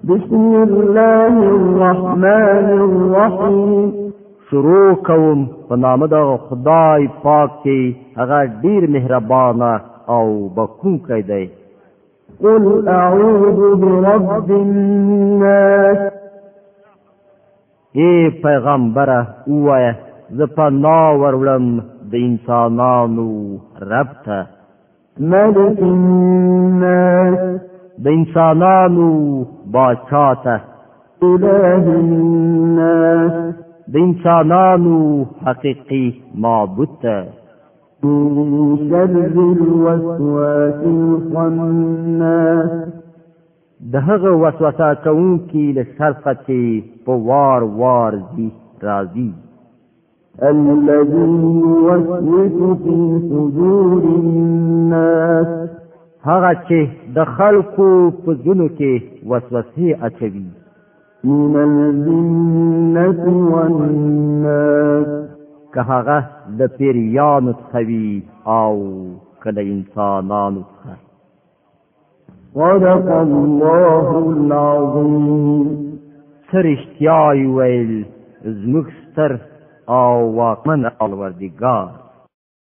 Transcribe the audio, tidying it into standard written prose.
بسم الله الرحمن الرحیم شروع کوم په نام د خدای پاک چې هغه ډیر مهربان او بخښونکی دی. قل اعوذ برب الناس ای پیغمبره ووایه زه پناه وړم د انسانانو رب ته، ملک الناس د انسانانو باچا ته، اله الناس د انسانانو حقیقي معبود ته، من شر الوسواس الخناس د هغه وسوسه کوونکي له شر څخه چې په وار وار ځي راځي، الذي يوسوس في صدور الناس هغه چې د خلکو په زړونو کې وسوسې اچوي، من الجنة والناس که هغه د پیریانو څخه وي او که د انسانانو څخه. صدق الله العظیم. څه رښتیا یې ویل زموږ ستر او واکمن پروردګار.